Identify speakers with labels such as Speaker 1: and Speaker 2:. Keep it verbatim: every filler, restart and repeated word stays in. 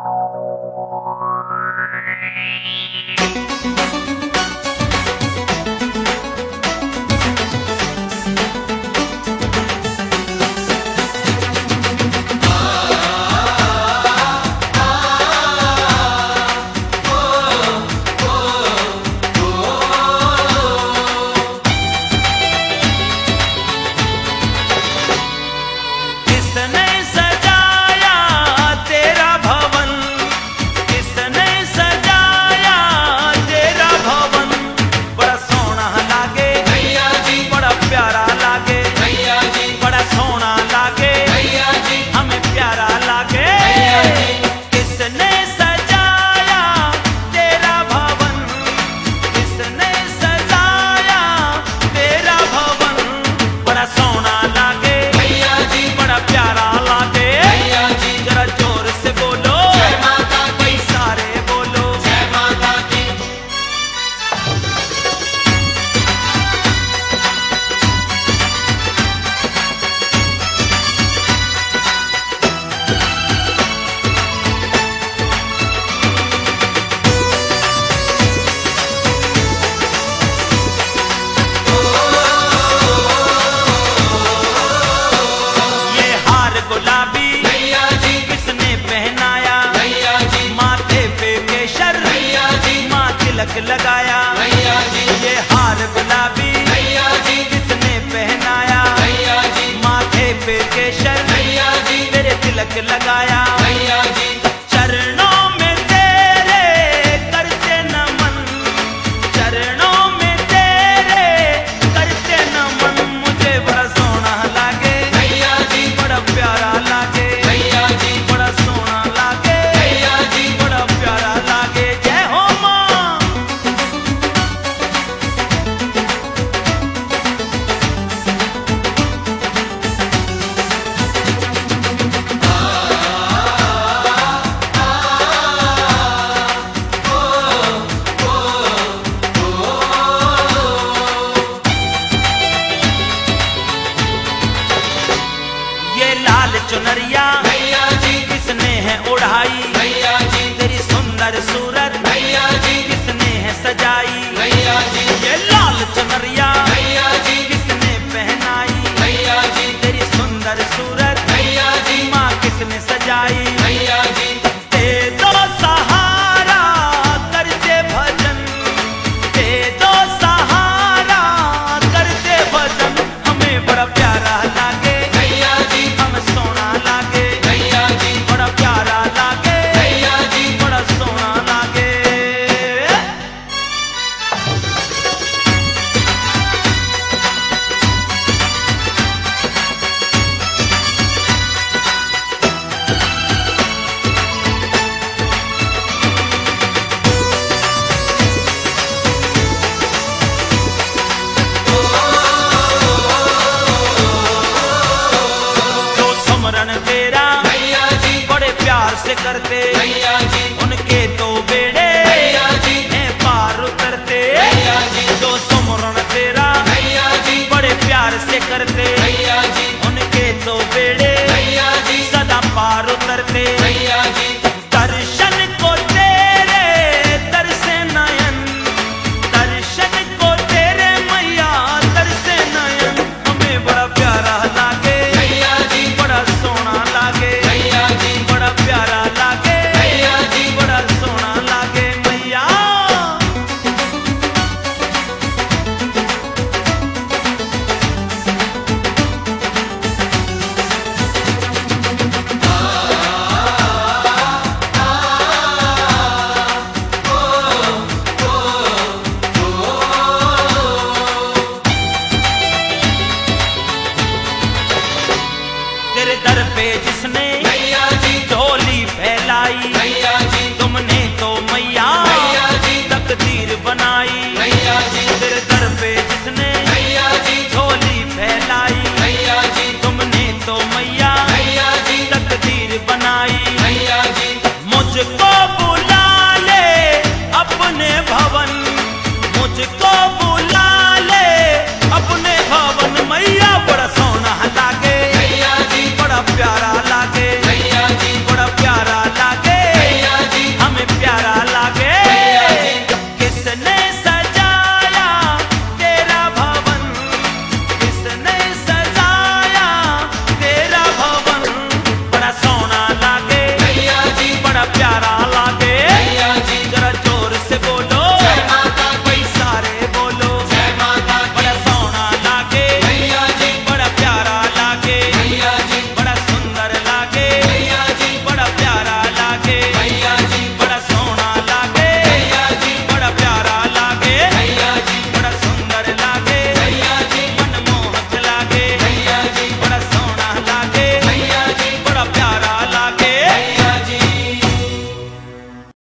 Speaker 1: तिलक लगाया भैया जी, ये हार गुलाबी भैया जी किसने पहनाया भैया जी, माथे पे केशर भैया जी तेरे तिलक लगाया भैया जी, चरणों में तेरे करते नमन, चरणों में तेरे करते नमन, मुझे बड़ा सोना लागे भैया जी, बड़ा प्यारा लागे भैया जी, बड़ा सोना लागे भैया जी, बड़ा प्यारा लागे। जय हो माँ। चुनरिया भैया जी किसने है उड़ाई भैया जी, तेरी सुंदर सूरत भैया जी किसने है सजाई भैया जी, ये लाल चुनरिया भैया जी किसने पहनाई भैया जी, तेरी सुंदर सूरत भैया जी माँ किसने सजाई भैया जी, दे दो सहारा करते भजन, दे दो सहारा करते भजन, हमें बड़ा प्यारा लागे भैया जी, हम सोना लागे भैया जी, बड़ा प्यारा लागे भैया जी, बड़ा सोना लागे। तेरा भैया जी बड़े प्यार से करते भैया जी, उनके तो बेड़े भैया जी हैं पार उतरते भैया जी, जो सुमरन तेरा भैया जी बड़े प्यार से करते भैया जी, उनके तो बेड़े भैया जी सदा पार उतरते भैया